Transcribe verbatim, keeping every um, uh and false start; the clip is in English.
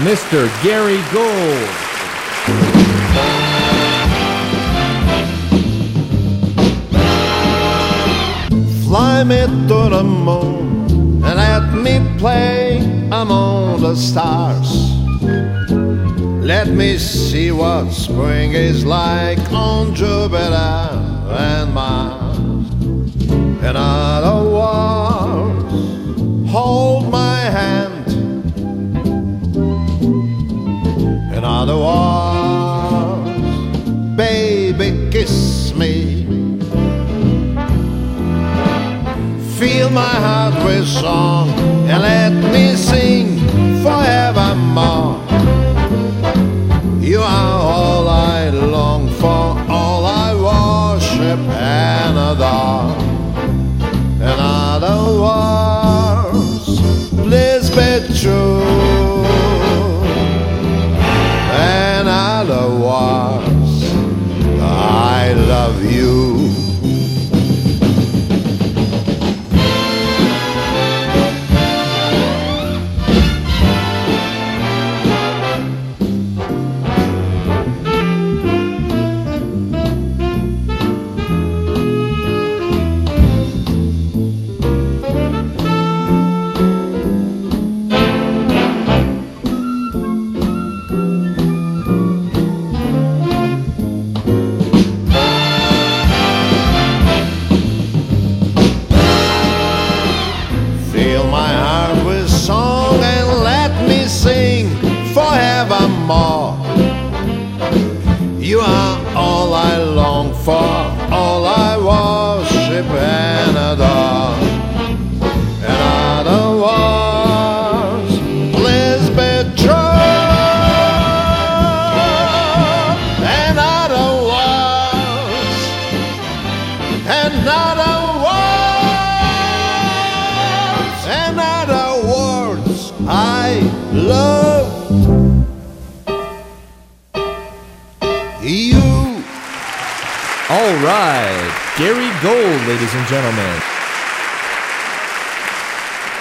Mister Gary Gold. Fly me to the moon and let me play among the stars. Let me see what spring is like on Jupiter and Mars. In other words, hold my hand. In other words, baby, kiss me. Fill my heart with song and let me sing forevermore. You are all I long for, all I worship and adore. In other words, please be true. In other words, I love you. Fill my heart with song and let me sing forevermore. You are all I long for, all I worship and adore. In other words, please be true. In other words, in other words, in other words, I love you. All right, Gary Gold, ladies and gentlemen.